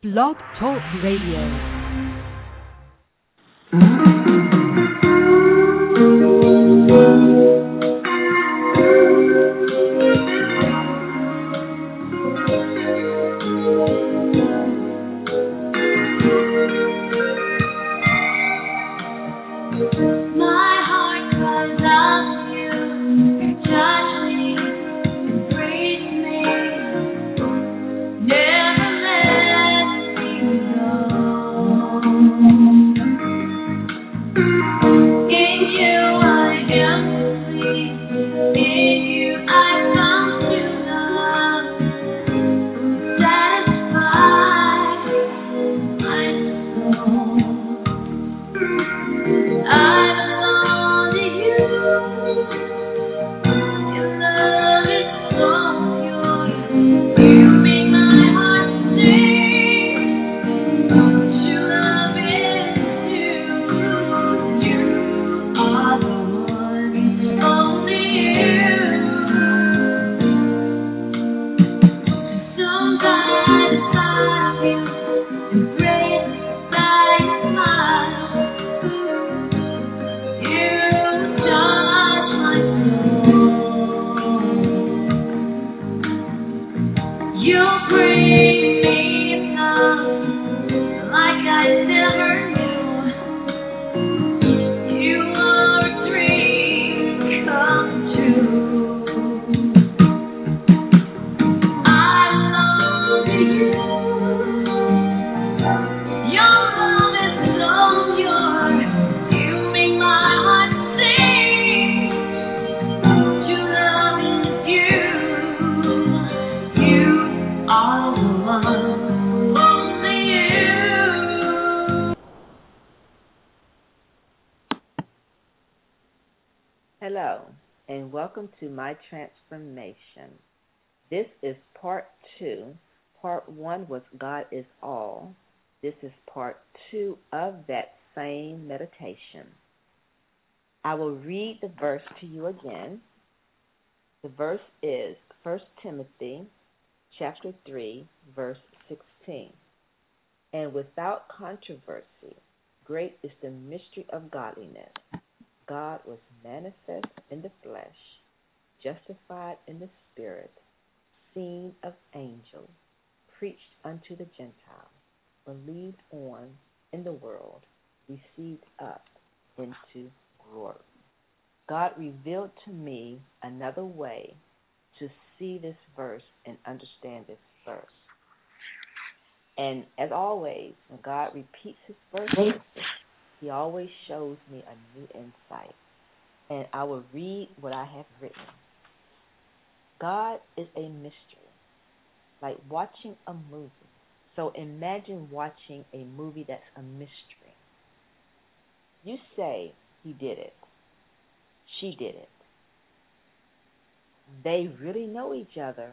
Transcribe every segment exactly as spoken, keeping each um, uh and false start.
Blog Talk Radio. Hello, and welcome to My Transformation. This is part two. Part one was God is All. This is part two of that same meditation. I will read the verse to you again. The verse is First Timothy chapter three, verse sixteen. And without controversy, great is the mystery of godliness. God was manifest in the flesh, justified in the spirit, seen of angels, preached unto the Gentiles, believed on in the world, received up into glory. God revealed to me another way to see this verse and understand this verse. And as always, when God repeats his verses, he always shows me a new insight. And I will read what I have written. God is a mystery, like watching a movie. So imagine watching a movie that's a mystery. You say he did it. She did it. They really know each other,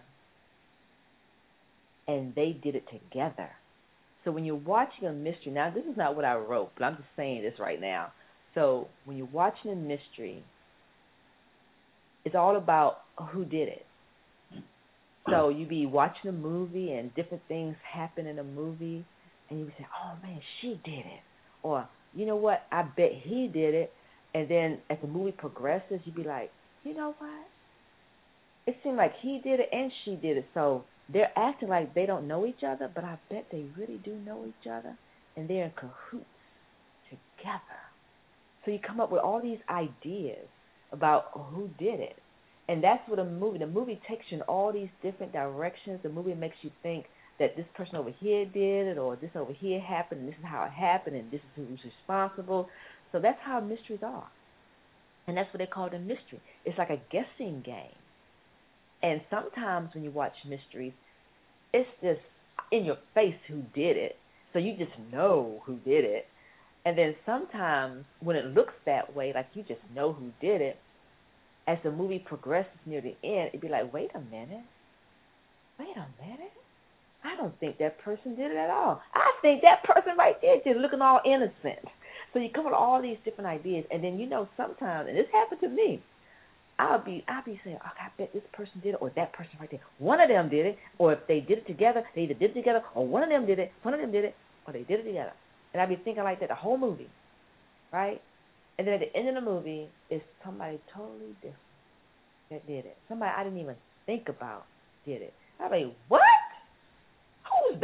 and they did it together. So when you're watching a mystery, now this is not what I wrote, but I'm just saying this right now. So when you're watching a mystery, it's all about who did it. So you be watching a movie and different things happen in a movie, and you say, oh, man, she did it. Or, you know what, I bet he did it. And then as the movie progresses, you be like, you know what? It seemed like he did it and she did it. So they're acting like they don't know each other, but I bet they really do know each other, and they're in cahoots together. So you come up with all these ideas about who did it. And that's what a movie, the movie takes you in all these different directions. The movie makes you think that this person over here did it, or this over here happened, and this is how it happened, and this is who's responsible. So that's how mysteries are. And that's what they call a mystery. It's like a guessing game. And sometimes when you watch mysteries, it's just in your face who did it. So you just know who did it. And then sometimes when it looks that way, like you just know who did it, as the movie progresses near the end, it'd be like, wait a minute. Wait a minute. I don't think that person did it at all. I think that person right there just looking all innocent. So you come up with all these different ideas, and then you know sometimes, and this happened to me, I'll be I'll be saying, okay, I bet this person did it, or that person right there. One of them did it, or if they did it together, they either did it together, or one of them did it, one of them did it, or they did it together. And I'll be thinking like that the whole movie, right? And then at the end of the movie, it's somebody totally different that did it. Somebody I didn't even think about did it. I'm like, what? Who's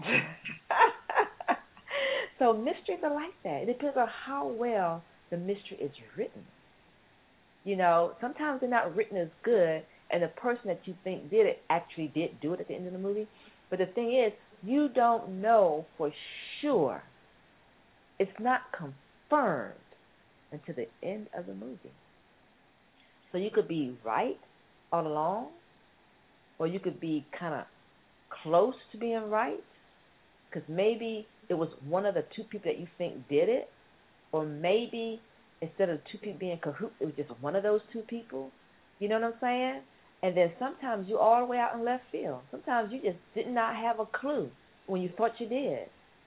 that? So mysteries are like that. It depends on how well the mystery is written. You know, sometimes they're not written as good, and the person that you think did it actually did do it at the end of the movie. But the thing is, you don't know for sure. It's not confirmed until the end of the movie. So you could be right all along, or you could be kind of close to being right, because maybe it was one of the two people that you think did it, or maybe instead of two people being cahoots, it was just one of those two people. You know what I'm saying? And then sometimes you're all the way out in left field. Sometimes you just did not have a clue when you thought you did,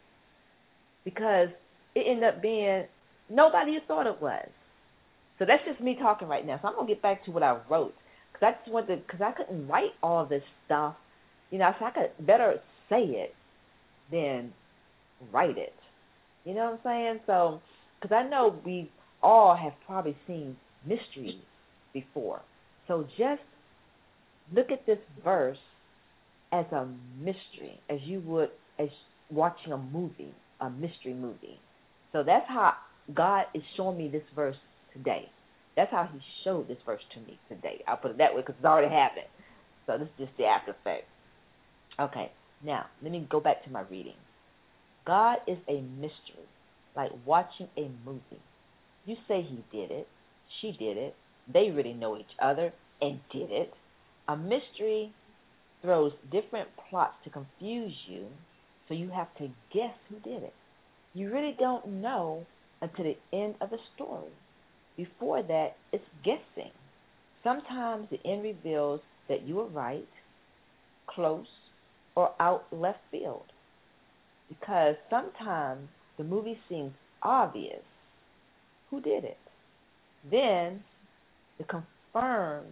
because it ended up being nobody you thought it was. So that's just me talking right now. So I'm going to get back to what I wrote, because I just wanted, because I couldn't write all of this stuff. You know, so I could better say it than write it. You know what I'm saying? So, because I know we all have probably seen mysteries before. So just look at this verse as a mystery, as you would as watching a movie, a mystery movie. So that's how God is showing me this verse today. That's how he showed this verse to me today. I'll put it that way because it's already happened. So this is just the after effect. Okay, now let me go back to my reading. God is a mystery, like watching a movie. You say he did it, she did it, they really know each other and did it. A mystery throws different plots to confuse you, so you have to guess who did it. You really don't know until the end of the story. Before that, it's guessing. Sometimes the end reveals that you were right, close, or out left field. Because sometimes the movie seems obvious who did it. Then it confirms,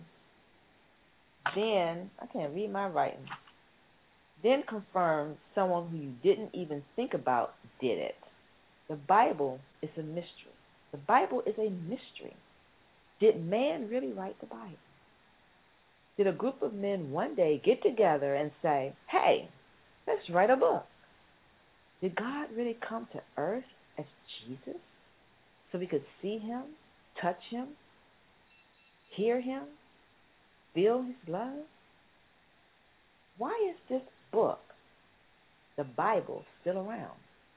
then, I can't read my writing, then confirms someone who you didn't even think about did it. The Bible is a mystery. The Bible is a mystery. Did man really write the Bible? Did a group of men one day get together and say, hey, let's write a book? Did God really come to earth as Jesus so we could see him, touch him, hear him, feel his love? Why is this book, the Bible, still around?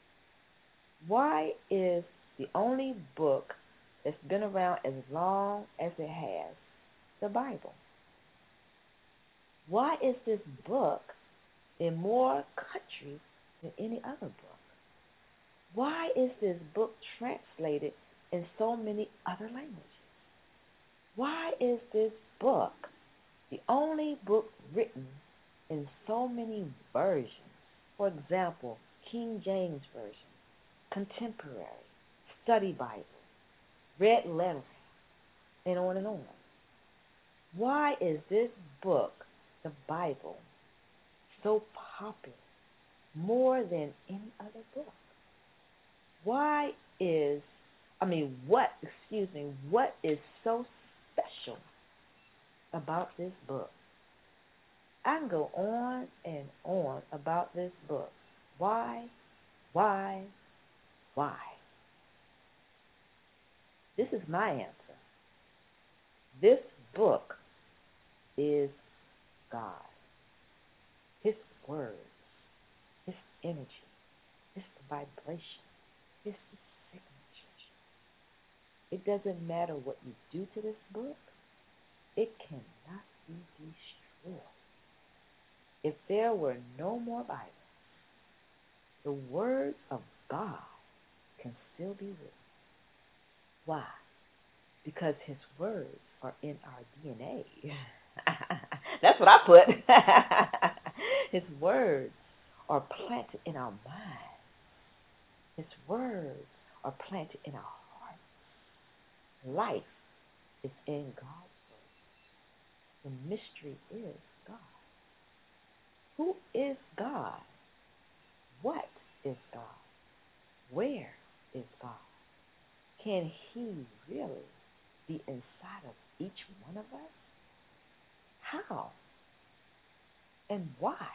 Why is the only book that's been around as long as it has the Bible? Why is this book in more countries than any other book? Why is this book translated in so many other languages? Why is this book the only book written in so many versions? For example, King James Version, Contemporary, Study Bible, Red Letter, and on and on. Why is this book, the Bible, so popular, more than any other book? Why is, I mean, what, excuse me, what is so special about this book? I can go on and on about this book. Why, why, why? This is my answer. This book is God. His words, his energy, his vibration, his signature. It doesn't matter what you do to this book. It cannot be destroyed. If there were no more Bible, the words of God can still be written. Why? Because his words are in our D N A. That's what I put. His words are planted in our mind. His words are planted in our heart. Life is in God's word. The mystery is God. Who is God? What is God? Where is God? Can He really be inside of each one of us? How? And why?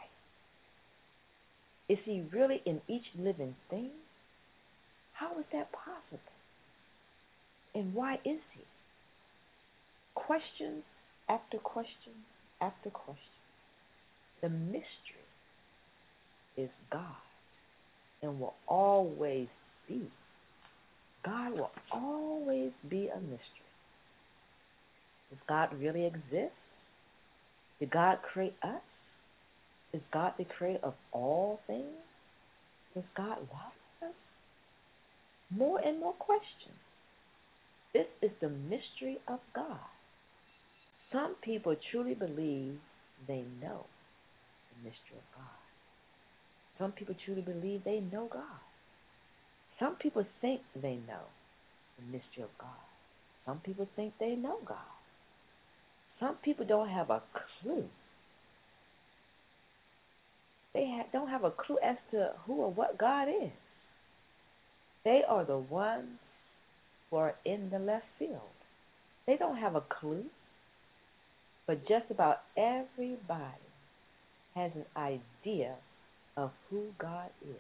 Is He really in each living thing? How is that possible? And why is He? Questions after question after question. The mystery is God and will always be. God will always be a mystery. Does God really exist? Did God create us? Is God the creator of all things? Does God love us? More and more questions. This is the mystery of God. Some people truly believe they know the mystery of God. Some people truly believe they know God. Some people think they know the mystery of God. Some people think they know God. Some people don't have a clue. They ha- don't have a clue as to who or what God is. They are the ones who are in the left field. They don't have a clue. But just about everybody has an idea of who God is.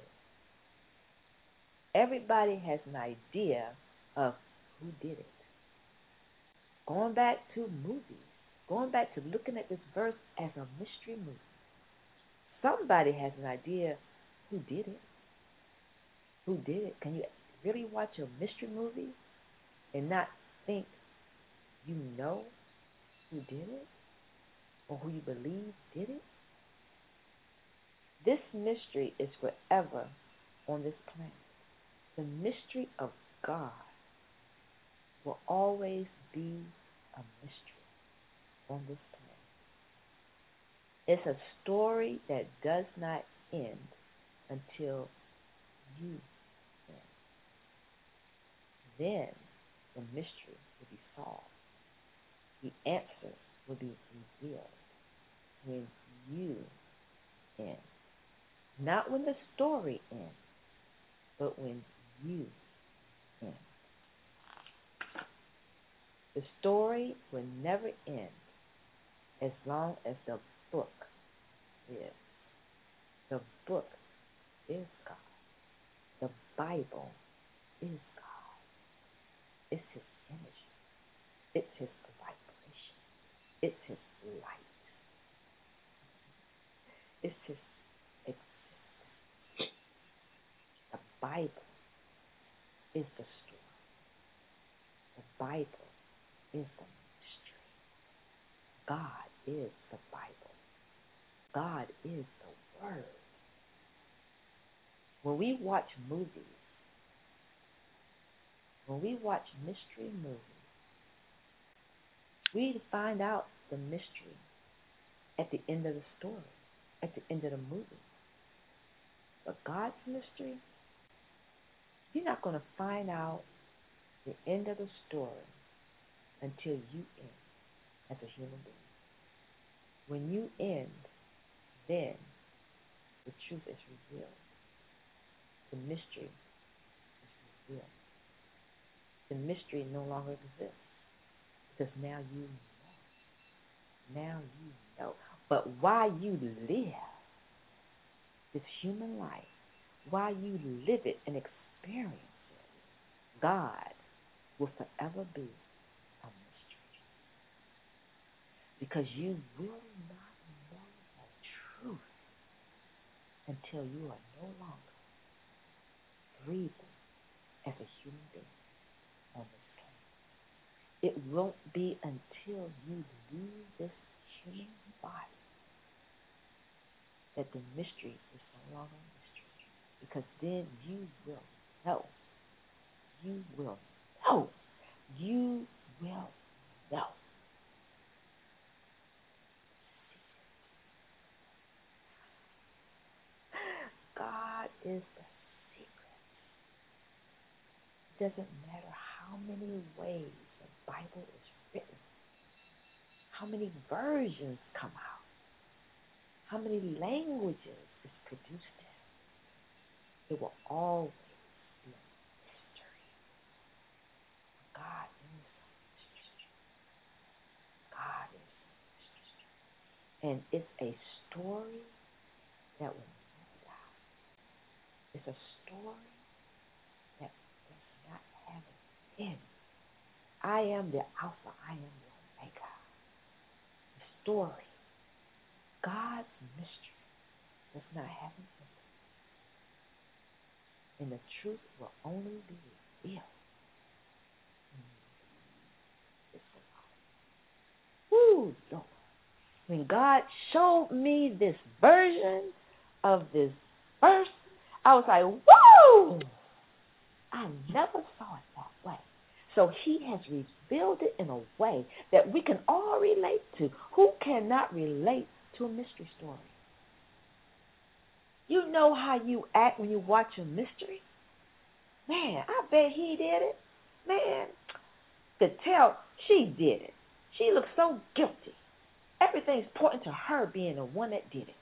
Everybody has an idea of who did it. Going back to movies, going back to looking at this verse as a mystery movie, somebody has an idea who did it. Who did it? Can you really watch a mystery movie and not think you know who did it or who you believe did it? This mystery is forever on this planet. The mystery of God will always be a mystery on this planet. It's a story that does not end until you end. Then the mystery will be solved. The answer will be revealed when you end. Not when the story ends, but when you end. The story will never end as long as the book is. The book is God. The Bible is God. It's His image. It's His vibration. It's His light. It's His existence. The Bible is the story. The Bible is the mystery. God is the Bible. God is the Word. When we watch movies, when we watch mystery movies, we find out the mystery at the end of the story, at the end of the movie. But God's mystery, you're not going to find out the end of the story until you end as a human being. When you end, then the truth is revealed. The mystery is revealed. The mystery no longer exists because now you know. Now you know. But while you live this human life, while you live it and experience it, God will forever be a mystery. Because you will not know the truth until you are no longer breathing as a human being on this planet. It won't be until you leave this human body that the mystery is no longer a mystery. Because then you will know. You will know. You will know. God is the secret. It doesn't matter how many ways the Bible is written, how many versions come out, how many languages is produced in. It will always be a mystery. God is a mystery. God is a mystery. And it's a story that will never die. It's a story that does not have an end. I am the Alpha, I am the Omega. The story, God's mystery, does not have an end. And the truth will only be revealed. Woo, Lord. When God showed me this version of this verse, I was like, woo! I never saw it that way. So he has revealed it in a way that we can all relate to. Who cannot relate to a mystery story? You know how you act when you watch a mystery? Man, I bet he did it. Man, to tell she did it. She looks so guilty. Everything's pointing to her being the one that did it.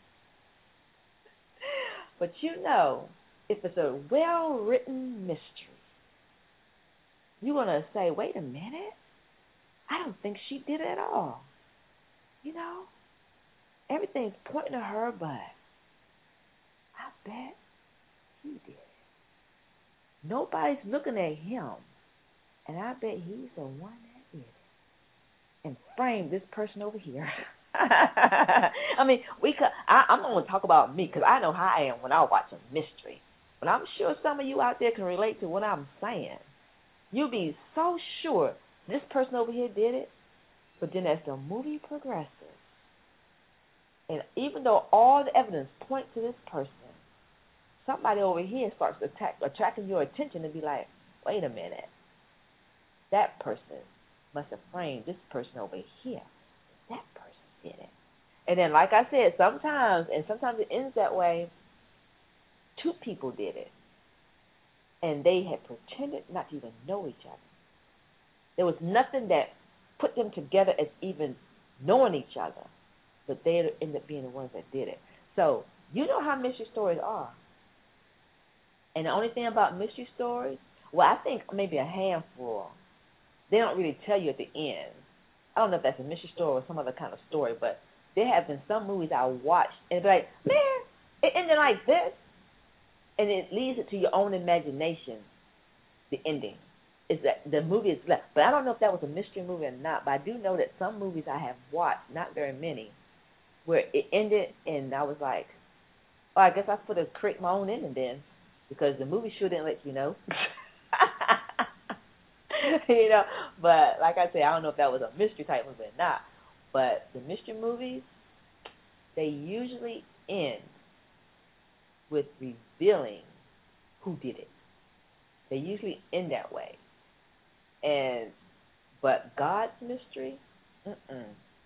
But you know, if it's a well-written mystery, you're going to say, wait a minute, I don't think she did it at all. You know, everything's pointing to her, but I bet he did it. Nobody's looking at him, and I bet he's the one that did it. And frame this person over here. I mean, we could. I, I'm going to talk about me because I know how I am when I watch a mystery. But I'm sure some of you out there can relate to what I'm saying. You'll be so sure this person over here did it, but then as the movie progresses, and even though all the evidence points to this person, somebody over here starts attack, attracting your attention and be like, wait a minute, that person must have framed this person over here. That person did it. And then, like I said, sometimes, and sometimes it ends that way, two people did it. And they had pretended not to even know each other. There was nothing that put them together as even knowing each other. But they ended up being the ones that did it. So, you know how mystery stories are. And the only thing about mystery stories, well, I think maybe a handful, they don't really tell you at the end. I don't know if that's a mystery story or some other kind of story, but there have been some movies I watched and be like, man, it ended like this. And it leads it to your own imagination, the ending. Is that the movie is left. But I don't know if that was a mystery movie or not, but I do know that some movies I have watched, not very many, where it ended and I was like, oh, I guess I put a create my own ending then, because the movie sure didn't let you know. You know, but like I said, I don't know if that was a mystery type movie or not. But the mystery movies, they usually end with revealing who did it. They usually end that way. And but God's mystery, mm-mm.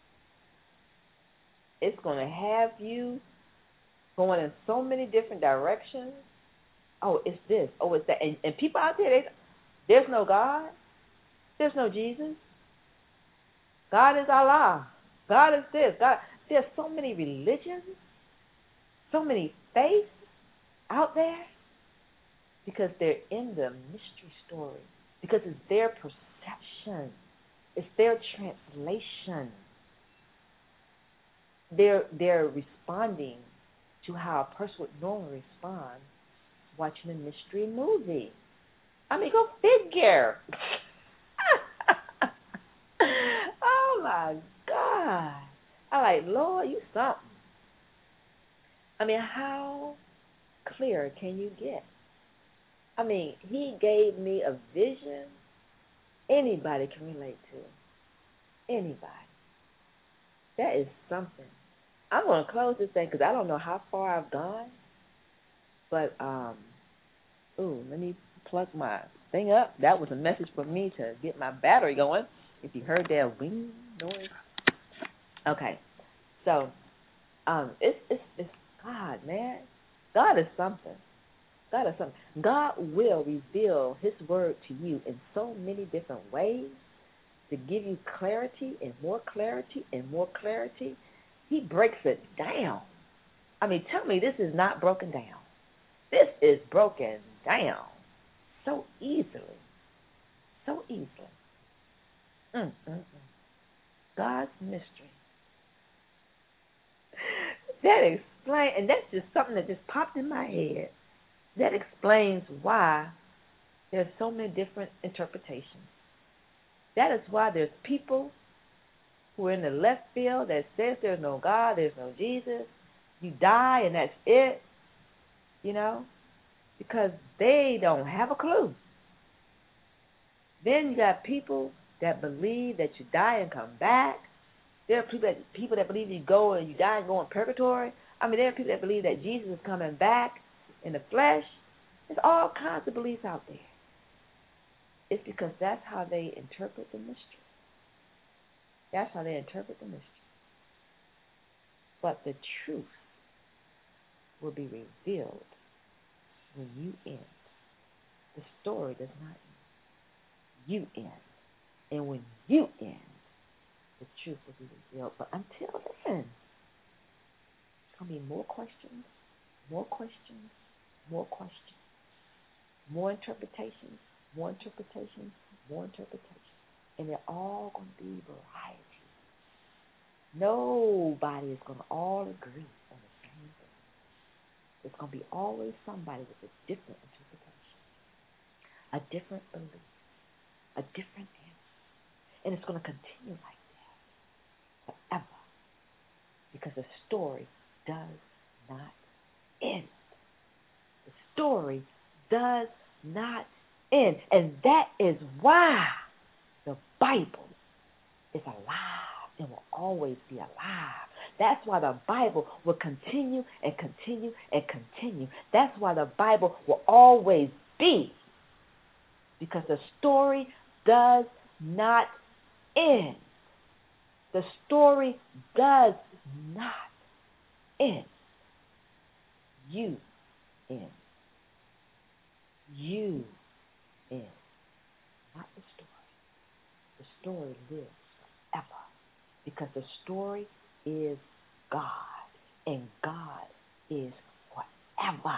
It's going to have you going in so many different directions. Oh, it's this. Oh, it's that. And, and people out there, they, there's no God. There's no Jesus. God is Allah. God is this. God. There's so many religions, so many faiths out there because they're in the mystery story, because it's their perception, it's their translation. They're they're responding to how a person would normally respond watching a mystery movie. I mean, go figure. Oh my God! I'm like, Lord, you something. I mean, how clear can you get? I mean, he gave me a vision anybody can relate to. Anybody. That is something. I'm going to close this thing because I don't know how far I've gone. But, um, ooh, let me plug my thing up. That was a message for me to get my battery going. If you heard that wing noise. Okay. So, um, it's, it's, it's God, man. God is something. God is something. God will reveal his word to you in so many different ways to give you clarity and more clarity and more clarity, he breaks it down. I mean, tell me this is not broken down. This is broken down so easily. So easily. Mm, mm, mm. God's mystery. That explains, and that's just something that just popped in my head. That explains why there's so many different interpretations. That is why there's people who are in the left field that says there's no God, there's no Jesus. You die and that's it, you know, because they don't have a clue. Then you got people that believe that you die and come back. There are people that, people that believe you go and you die and go in purgatory. I mean, there are people that believe that Jesus is coming back in the flesh. There's all kinds of beliefs out there. It's because that's how they interpret the mystery. That's how they interpret the mystery. But the truth will be revealed when you end. The story does not end. You end. And when you end, the truth will be revealed. But until then, there's going to be more questions, more questions, more questions, more interpretations, more interpretations, more interpretations. And they're all going to be variety. Nobody is going to all agree on the same thing. There's going to be always somebody with a different interpretation, a different belief, a different answer. And it's going to continue like that forever, because the story does not end. The story does not end. And that is why the Bible is alive and will always be alive. That's why the Bible will continue and continue and continue. That's why the Bible will always be, because the story does not end. The story does not end. You end. You end. Not the story. The story lives forever, because the story is God, and God is forever.